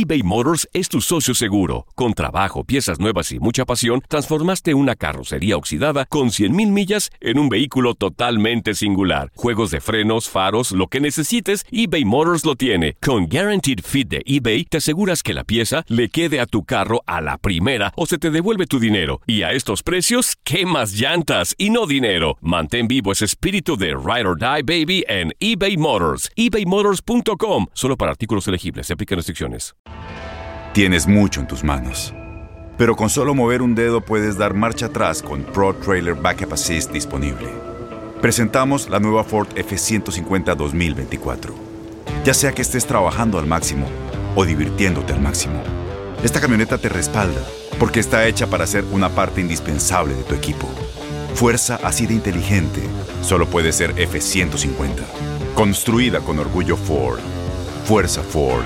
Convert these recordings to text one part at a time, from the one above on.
eBay Motors es tu socio seguro. Con trabajo, piezas nuevas y mucha pasión, transformaste una carrocería oxidada con 100,000 millas en un vehículo totalmente singular. Juegos de frenos, faros, lo que necesites, eBay Motors lo tiene. Con Guaranteed Fit de eBay, te aseguras que la pieza le quede a tu carro a la primera o se te devuelve tu dinero. Y a estos precios, ¿qué más llantas y no dinero? Mantén vivo ese espíritu de Ride or Die, baby, en eBay Motors. ebaymotors.com. Solo para artículos elegibles. Se aplican restricciones. Tienes mucho en tus manos, pero con solo mover un dedo puedes dar marcha atrás con Pro Trailer Backup Assist disponible. Presentamos la nueva Ford F-150 2024. Ya sea que estés trabajando al máximo o divirtiéndote al máximo, esta camioneta te respalda porque está hecha para ser una parte indispensable de tu equipo. Fuerza así de inteligente solo puede ser F-150. Construida con orgullo Ford. Fuerza Ford.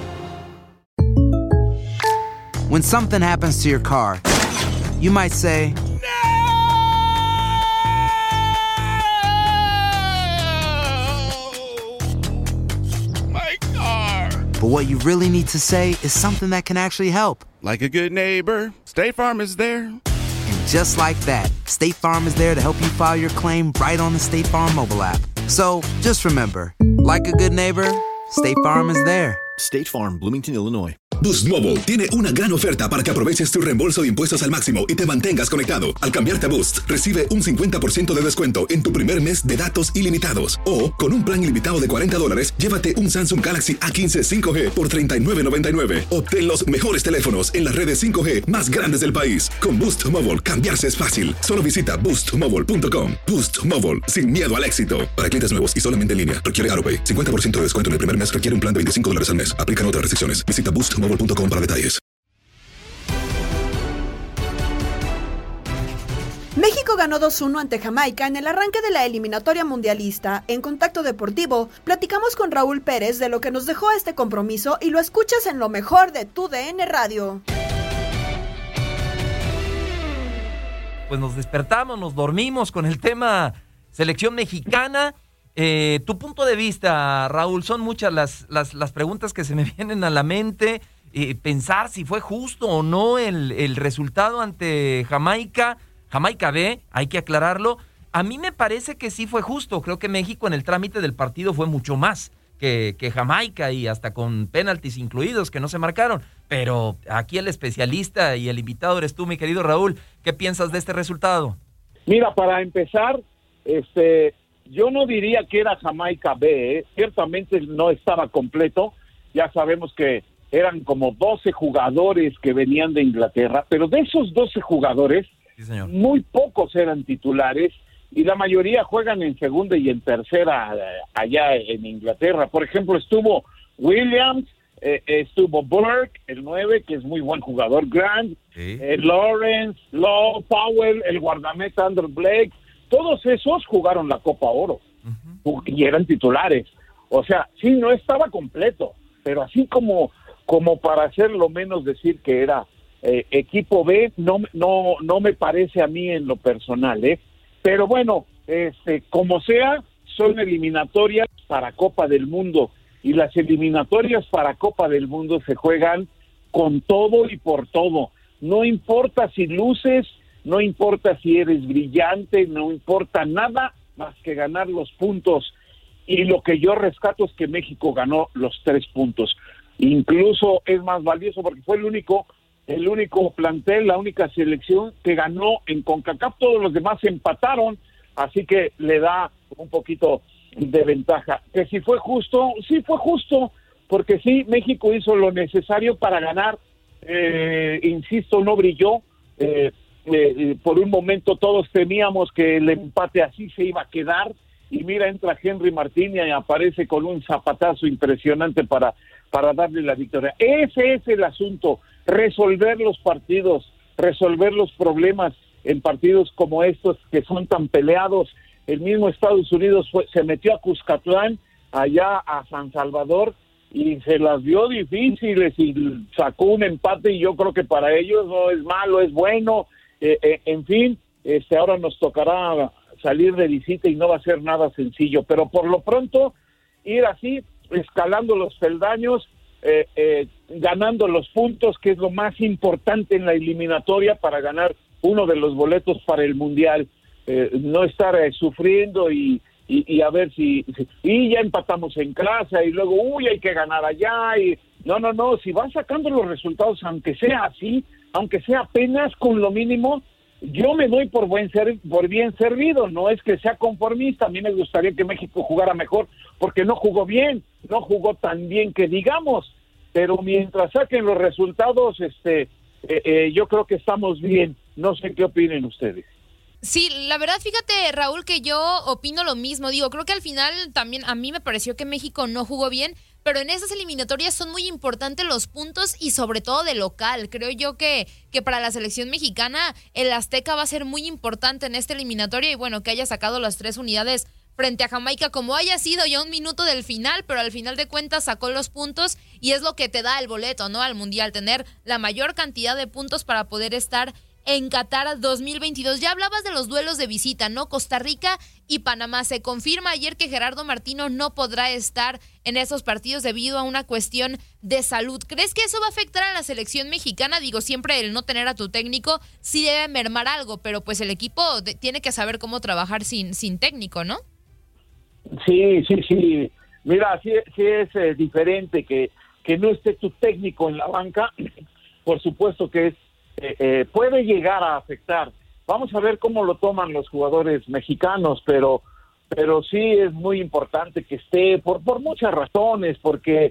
When something happens to your car, you might say, My car! but what you really need to say is something that can actually help. Like a good neighbor, State Farm is there. And just like that, State Farm is there to help you file your claim right on the State Farm mobile app. So just remember, like a good neighbor, State Farm is there. State Farm, Bloomington, Illinois. Boost Mobile tiene una gran oferta para que aproveches tu reembolso de impuestos al máximo y te mantengas conectado. Al cambiarte a Boost, recibe un 50% de descuento en tu primer mes de datos ilimitados. O, con un plan ilimitado de $40, llévate un Samsung Galaxy A15 5G por $39.99. Obtén los mejores teléfonos en las redes 5G más grandes del país. Con Boost Mobile, cambiarse es fácil. Solo visita boostmobile.com. Boost Mobile, sin miedo al éxito. Para clientes nuevos y solamente en línea, requiere AutoPay. 50% de descuento en el primer mes requiere un plan de $25 al mes. Aplican otras restricciones. Visita boostmobile.com para detalles. México ganó 2-1 ante Jamaica en el arranque de la eliminatoria mundialista. En Contacto Deportivo, platicamos con Raúl Pérez de lo que nos dejó este compromiso y lo escuchas en lo mejor de tu DN Radio. Pues nos despertamos, nos dormimos con el tema selección mexicana. Tu punto de vista, Raúl, son muchas las preguntas que se me vienen a la mente. Pensar si fue justo o no el resultado ante Jamaica B, hay que aclararlo. A mí me parece que sí fue justo. Creo que México en el trámite del partido fue mucho más que Jamaica y hasta con penaltis incluidos que no se marcaron. Pero aquí el especialista y el invitado eres tú, mi querido Raúl. ¿Qué piensas de este resultado? Mira, para empezar, yo no diría que era Jamaica B, ciertamente no estaba completo. Ya sabemos que eran como 12 jugadores que venían de Inglaterra, pero de esos 12 jugadores, sí, señor, muy pocos eran titulares y la mayoría juegan en segunda y en tercera allá en Inglaterra. Por ejemplo, estuvo Williams, estuvo Burke, el 9, que es muy buen jugador, Grant, sí, Lawrence, Lowe, Powell, el guardameta Andrew Blake. Todos esos jugaron la Copa Oro y eran titulares. O sea, sí, no estaba completo, pero así como para hacerlo menos decir que era equipo B, no me parece a mí en lo personal, Pero bueno, como sea, son eliminatorias para Copa del Mundo y las eliminatorias para Copa del Mundo se juegan con todo y por todo. No importa si luces, no importa si eres brillante, no importa nada más que ganar los puntos. Y lo que yo rescato es que México ganó los 3 puntos. Incluso es más valioso porque fue el único plantel, la única selección que ganó en CONCACAF. Todos los demás empataron, así que le da un poquito de ventaja. Que si fue justo, sí fue justo, porque sí, México hizo lo necesario para ganar. Insisto, no brilló. Por un momento todos temíamos que el empate así se iba a quedar, y mira, entra Henry Martín y aparece con un zapatazo impresionante para darle la victoria. Ese es el asunto, resolver los partidos, resolver los problemas en partidos como estos que son tan peleados. El mismo Estados Unidos se metió a Cuscatlán, allá a San Salvador, y se las vio difíciles y sacó un empate, y yo creo que para ellos no es malo, es bueno. En fin, ahora nos tocará salir de visita y no va a ser nada sencillo, pero por lo pronto ir así, escalando los peldaños, ganando los puntos, que es lo más importante en la eliminatoria para ganar uno de los boletos para el Mundial. No estar sufriendo y a ver si ya empatamos en casa y luego hay que ganar allá y no, si van sacando los resultados, aunque sea así, aunque sea apenas con lo mínimo, yo me doy por bien servido. No es que sea conformista, a mí me gustaría que México jugara mejor, porque no jugó bien, no jugó tan bien que digamos, pero mientras saquen los resultados, yo creo que estamos bien. No sé qué opinen ustedes. Sí, la verdad, fíjate, Raúl, que yo opino lo mismo. Digo, creo que al final también a mí me pareció que México no jugó bien, pero en esas eliminatorias son muy importantes los puntos y sobre todo de local. Creo yo que para la selección mexicana el Azteca va a ser muy importante en esta eliminatoria y bueno, que haya sacado las 3 unidades frente a Jamaica, como haya sido ya un minuto del final, pero al final de cuentas sacó los puntos y es lo que te da el boleto, ¿no? Al Mundial, tener la mayor cantidad de puntos para poder estar en Qatar 2022. Ya hablabas de los duelos de visita, ¿no? Costa Rica y Panamá. Se confirma ayer que Gerardo Martino no podrá estar en esos partidos debido a una cuestión de salud. ¿Crees que eso va a afectar a la selección mexicana? Digo, siempre el no tener a tu técnico sí debe mermar algo, pero pues el equipo tiene que saber cómo trabajar sin técnico, ¿no? Sí. Mira, sí es diferente que no esté tu técnico en la banca. Por supuesto que es puede llegar a afectar. Vamos a ver cómo lo toman los jugadores mexicanos, pero sí es muy importante que esté por muchas razones, porque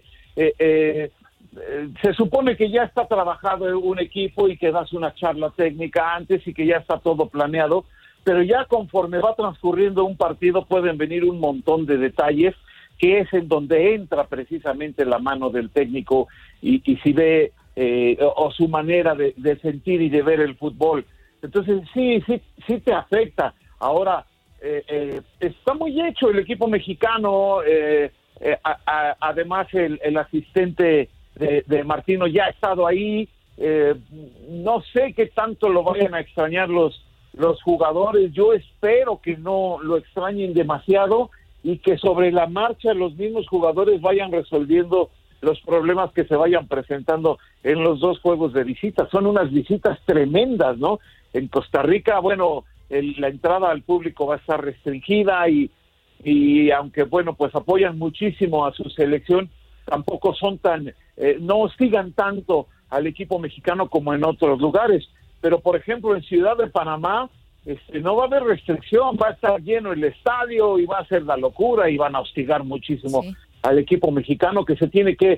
se supone que ya está trabajado un equipo y que das una charla técnica antes y que ya está todo planeado, pero ya conforme va transcurriendo un partido pueden venir un montón de detalles, que es en donde entra precisamente la mano del técnico y si ve o su manera de sentir y de ver el fútbol. Entonces sí te afecta. Ahora está muy hecho el equipo mexicano, además el asistente de Martino ya ha estado ahí. No sé qué tanto lo vayan a extrañar los jugadores. Yo espero que no lo extrañen demasiado y que sobre la marcha los mismos jugadores vayan resolviendo los problemas que se vayan presentando en los 2 juegos de visita. Son unas visitas tremendas, ¿no? En Costa Rica, bueno, la entrada al público va a estar restringida y aunque, bueno, pues apoyan muchísimo a su selección, tampoco son no hostigan tanto al equipo mexicano como en otros lugares. Pero, por ejemplo, en Ciudad de Panamá, no va a haber restricción, va a estar lleno el estadio y va a ser la locura y van a hostigar muchísimo al equipo mexicano, que se tiene que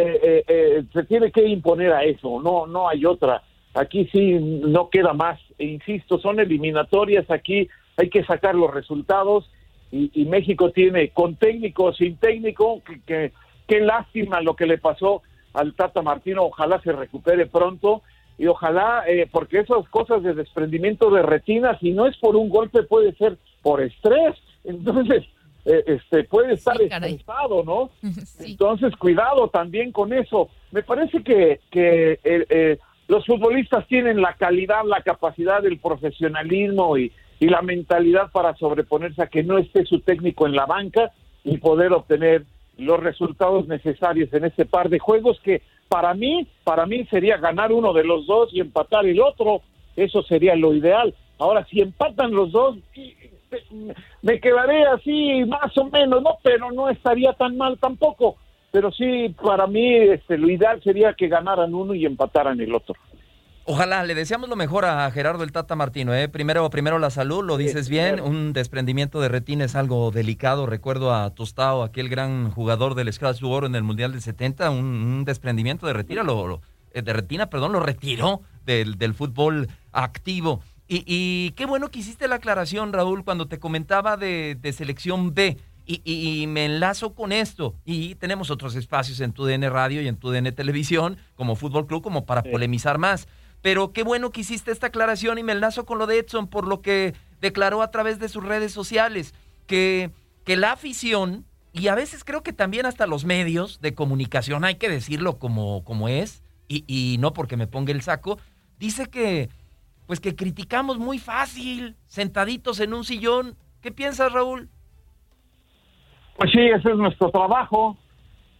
imponer a eso. No hay otra. Aquí sí no queda más. E insisto, son eliminatorias, aquí hay que sacar los resultados y México tiene, con técnico o sin técnico, qué lástima lo que le pasó al Tata Martino. Ojalá se recupere pronto y ojalá, porque esas cosas de desprendimiento de retina, si no es por un golpe, puede ser por estrés. Entonces puede estar estresado, ¿no? Sí. Entonces, cuidado también con eso. Me parece que los futbolistas tienen la calidad, la capacidad, el profesionalismo y la mentalidad para sobreponerse a que no esté su técnico en la banca y poder obtener los resultados necesarios en este par de juegos que para mí sería ganar uno de los dos y empatar el otro. Eso sería lo ideal. Ahora, si empatan los dos, me quedaré así más o menos, ¿no? Pero no estaría tan mal tampoco. Pero sí, para mí lo ideal sería que ganaran uno y empataran el otro. Ojalá, le deseamos lo mejor a Gerardo el Tata Martino, ¿eh? Primero la salud, lo dices bien, claro. Un desprendimiento de retina es algo delicado. Recuerdo a Tostao, aquel gran jugador del Scratch Oro en el Mundial del 70, un desprendimiento de retina, lo retiró del fútbol activo. Y qué bueno que hiciste la aclaración, Raúl, cuando te comentaba de selección B. Y me enlazo con esto. Y tenemos otros espacios en TUDN Radio y en TUDN Televisión, como Fútbol Club, como para polemizar más. Pero qué bueno que hiciste esta aclaración y me enlazo con lo de Edson por lo que declaró a través de sus redes sociales, que la afición, y a veces creo que también hasta los medios de comunicación, hay que decirlo como es, y no porque me ponga el saco, dice que criticamos muy fácil, sentaditos en un sillón. ¿Qué piensas, Raúl? Pues sí, ese es nuestro trabajo.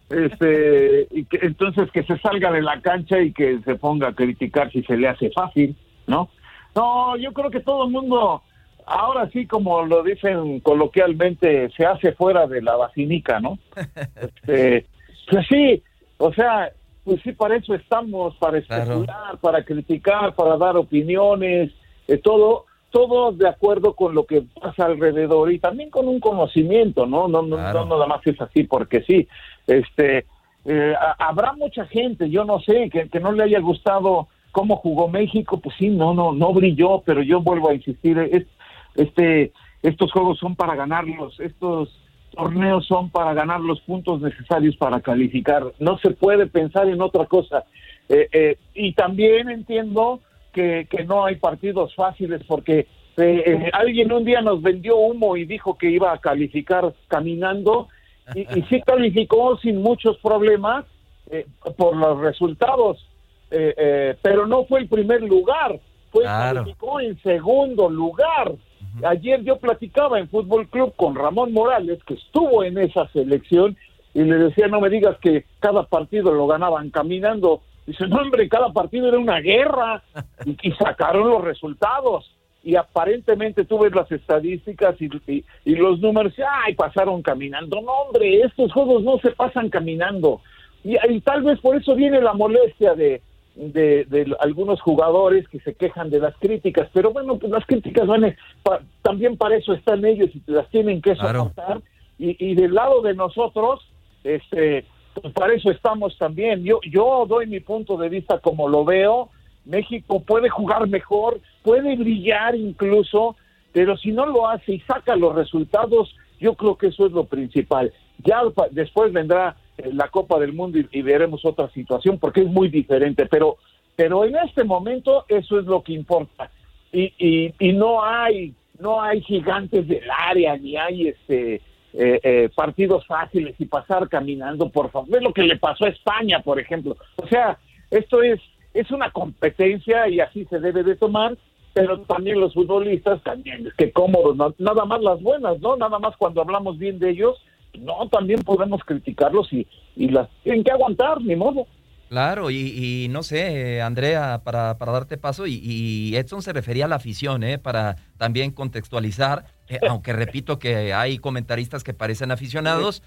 y que entonces que se salga de la cancha y que se ponga a criticar si se le hace fácil, ¿no? No, yo creo que todo el mundo, ahora sí, como lo dicen coloquialmente, se hace fuera de la vacinica, ¿no? Pues sí, o sea, pues sí, para eso estamos, para especular, claro, para criticar, para dar opiniones, todo de acuerdo con lo que pasa alrededor y también con un conocimiento, ¿no? No nada más es así porque sí. Habrá mucha gente, yo no sé, que no le haya gustado cómo jugó México, pues sí, no brilló, pero yo vuelvo a insistir, estos juegos son para ganarlos, estos torneos son para ganar los puntos necesarios para calificar, no se puede pensar en otra cosa. Y también entiendo que no hay partidos fáciles porque alguien un día nos vendió humo y dijo que iba a calificar caminando y sí calificó sin muchos problemas por los resultados, pero no fue el primer lugar, calificó en segundo lugar. Ayer yo platicaba en Fútbol Club con Ramón Morales, que estuvo en esa selección, y le decía, no me digas que cada partido lo ganaban caminando. Dice, no, hombre, cada partido era una guerra, y sacaron los resultados, y aparentemente tú ves las estadísticas y los números, pasaron caminando. No, hombre, estos juegos no se pasan caminando, y tal vez por eso viene la molestia de algunos jugadores que se quejan de las críticas, pero bueno, pues las críticas también para eso están ellos y las tienen que soportar, claro. Y del lado de nosotros, pues para eso estamos también. Yo doy mi punto de vista como lo veo. México puede jugar mejor, puede brillar incluso, pero si no lo hace y saca los resultados, yo creo que eso es lo principal. Ya después vendrá la Copa del Mundo y veremos otra situación porque es muy diferente, pero en este momento eso es lo que importa y no hay gigantes del área ni hay partidos fáciles y pasar caminando, por favor. Es lo que le pasó a España, por ejemplo. O sea, esto es una competencia y así se debe de tomar, pero también los futbolistas también, que cómodos, no, nada más las buenas, ¿no? Nada más cuando hablamos bien de ellos, no, también podemos criticarlos y las tienen que aguantar, ni modo. Claro, y no sé, Andrea, para darte paso, y Edson se refería a la afición, para también contextualizar, aunque repito que hay comentaristas que parecen aficionados,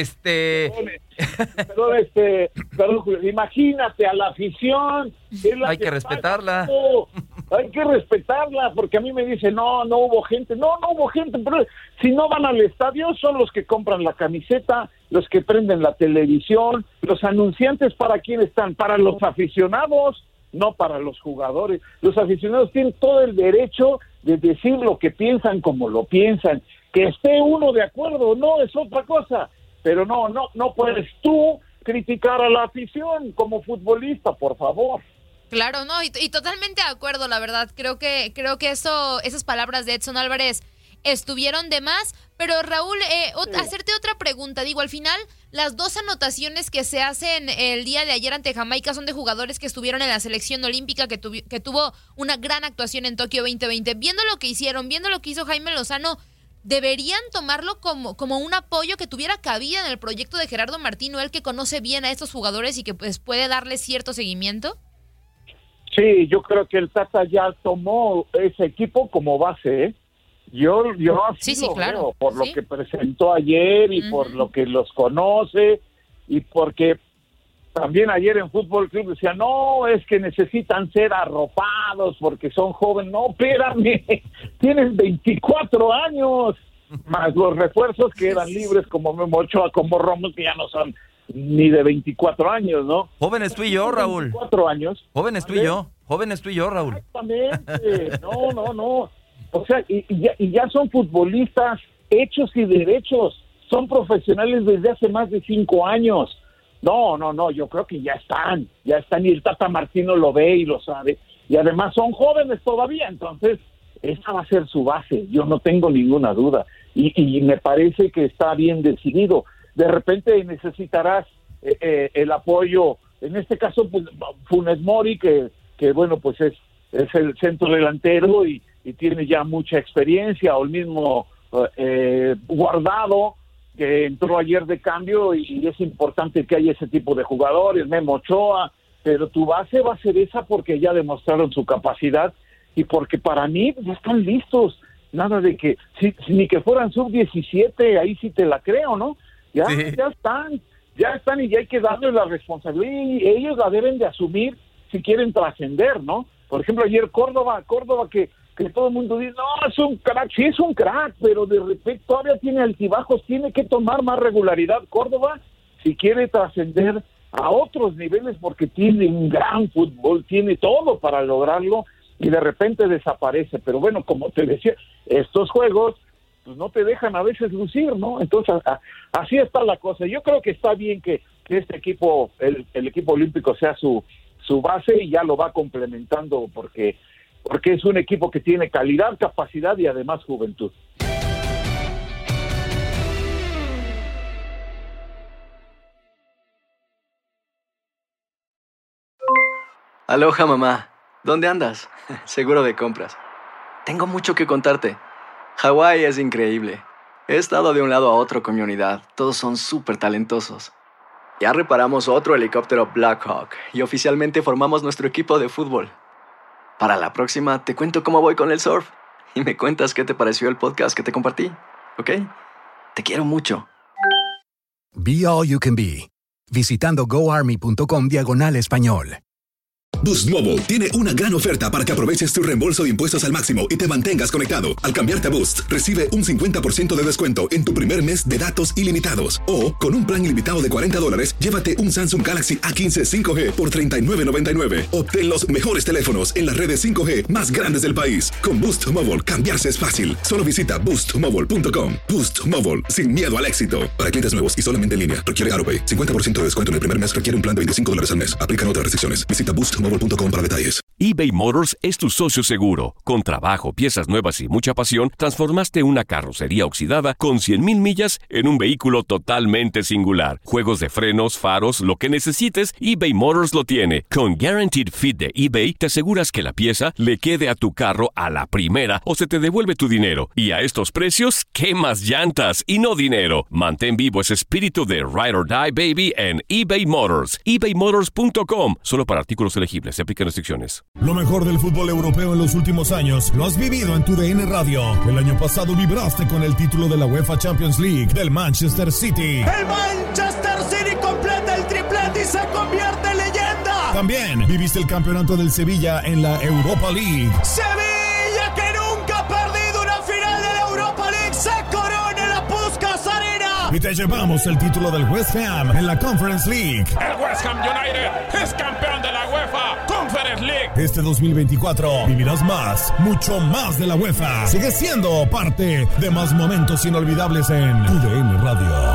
Perdón, Julio, imagínate a la afición. Hay que respetarla. Hay que respetarla, porque a mí me dicen, no hubo gente. No hubo gente, pero si no van al estadio, son los que compran la camiseta, los que prenden la televisión, los anunciantes, ¿para quién están? Para los aficionados, no para los jugadores. Los aficionados tienen todo el derecho de decir lo que piensan como lo piensan. Que esté uno de acuerdo, no, es otra cosa. Pero no puedes tú criticar a la afición como futbolista, por favor. Claro, no, y totalmente de acuerdo, la verdad. Creo que esas palabras de Edson Álvarez estuvieron de más. Pero Raúl, hacerte otra pregunta. Digo, al final, las dos anotaciones que se hacen el día de ayer ante Jamaica son de jugadores que estuvieron en la selección olímpica, que tuvo una gran actuación en Tokio 2020. Viendo lo que hicieron, viendo lo que hizo Jaime Lozano, ¿deberían tomarlo como un apoyo que tuviera cabida en el proyecto de Gerardo Martino, él que conoce bien a estos jugadores y que pues puede darle cierto seguimiento? Sí, yo creo que el Tata ya tomó ese equipo como base, ¿eh? Yo así lo veo, por lo que presentó ayer y por lo que los conoce y porque también ayer en Fútbol Club decía, no, es que necesitan ser arropados porque son jóvenes. No, espérame, tienen 24 años, más los refuerzos que eran libres como Memo Ochoa, como Romo, que ya no son ni de 24 años, ¿no? Jóvenes tú y yo, Raúl. 24 años. Jóvenes tú y yo, Raúl. Exactamente, no. O sea, y ya son futbolistas hechos y derechos, son profesionales desde hace más de 5 años. No, yo creo que ya están, y el Tata Martino lo ve y lo sabe, y además son jóvenes todavía, entonces esa va a ser su base, yo no tengo ninguna duda, y me parece que está bien decidido. De repente necesitarás el apoyo, en este caso pues, Funes Mori, que bueno, pues es el centro delantero y tiene ya mucha experiencia, o el mismo Guardado, que entró ayer de cambio y es importante que haya ese tipo de jugadores, Memo Ochoa, pero tu base va a ser esa porque ya demostraron su capacidad y porque para mí ya están listos. Nada de que, ni que fueran sub-17, ahí sí te la creo, ¿no? Ya están y ya hay que darles la responsabilidad y ellos la deben de asumir si quieren trascender, ¿no? Por ejemplo, ayer Córdoba que todo el mundo dice, no, es un crack, sí es un crack, pero de repente todavía tiene altibajos, tiene que tomar más regularidad Córdoba si quiere trascender a otros niveles porque tiene un gran fútbol, tiene todo para lograrlo y de repente desaparece. Pero bueno, como te decía, estos juegos pues no te dejan a veces lucir, ¿no? Entonces, así está la cosa. Yo creo que está bien que este equipo, el equipo olímpico sea su base y ya lo va complementando porque es un equipo que tiene calidad, capacidad y además juventud. Aloha, mamá. ¿Dónde andas? Seguro de compras. Tengo mucho que contarte. Hawái es increíble. He estado de un lado a otro con mi unidad. Todos son súper talentosos. Ya reparamos otro helicóptero Blackhawk y oficialmente formamos nuestro equipo de fútbol. Para la próxima te cuento cómo voy con el surf y me cuentas qué te pareció el podcast que te compartí, ¿ok? Te quiero mucho. Be All You Can Be. Visitando goarmy.com/español. Boost Mobile tiene una gran oferta para que aproveches tu reembolso de impuestos al máximo y te mantengas conectado. Al cambiarte a Boost, recibe un 50% de descuento en tu primer mes de datos ilimitados. O, con un plan ilimitado de $40, llévate un Samsung Galaxy A15 5G por $39.99. Obtén los mejores teléfonos en las redes 5G más grandes del país. Con Boost Mobile, cambiarse es fácil. Solo visita boostmobile.com. Boost Mobile, sin miedo al éxito. Para clientes nuevos y solamente en línea, requiere AutoPay. 50% de descuento en el primer mes requiere un plan de $25 al mes. Aplican otras restricciones. Visita boostmobile.com para detalles. eBay Motors es tu socio seguro. Con trabajo, piezas nuevas y mucha pasión, transformaste una carrocería oxidada con 100,000 millas en un vehículo totalmente singular. Juegos de frenos, faros, lo que necesites, eBay Motors lo tiene. Con Guaranteed Fit de eBay, te aseguras que la pieza le quede a tu carro a la primera o se te devuelve tu dinero. Y a estos precios, ¿qué más llantas y no dinero? Mantén vivo ese espíritu de Ride or Die, baby, en eBay Motors. ebaymotors.com. Solo para artículos elegibles. Se aplican restricciones. Lo mejor del fútbol europeo en los últimos años lo has vivido en tu DN Radio. El año pasado vibraste con el título de la UEFA Champions League del Manchester City. El Manchester City completa el triplete y se convierte en leyenda. También viviste el campeonato del Sevilla en la Europa League. Sevilla, que nunca ha perdido una final de la Europa League, se corona en la Puskás Arena. Y te llevamos el título del West Ham en la Conference League. El West Ham United es campeón de la UEFA Conference League. Este 2024 vivirás más, mucho más de la UEFA. Sigue siendo parte de más momentos inolvidables en tu DN Radio.